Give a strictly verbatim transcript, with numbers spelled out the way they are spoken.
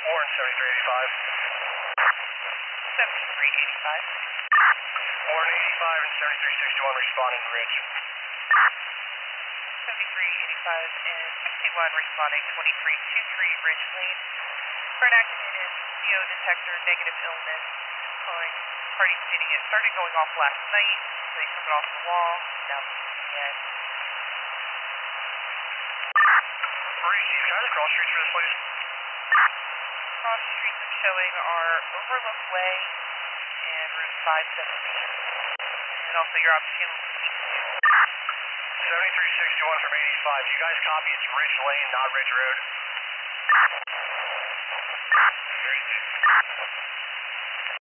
Warren, seventy-three eighty-five. seventy-three eighty-five. Warren, eighty-five and seventy-three sixty-one responding to Ridge. seventy-three eighty-five and sixty-one responding twenty-three twenty-three Ridge Lane. For an activated C O detector, negative illness, calling party stating it started going off last night, so they took it off the wall, now beeping again. Breeze, can I have the cross streets for this, please? Cross streets I'm showing are Overlook Way and Route five seventeen, and also your ops channel speak to seventy-three sixty-one from eighty-five. You guys copy? It's Ridge Lane, not Ridge Road. Ridge.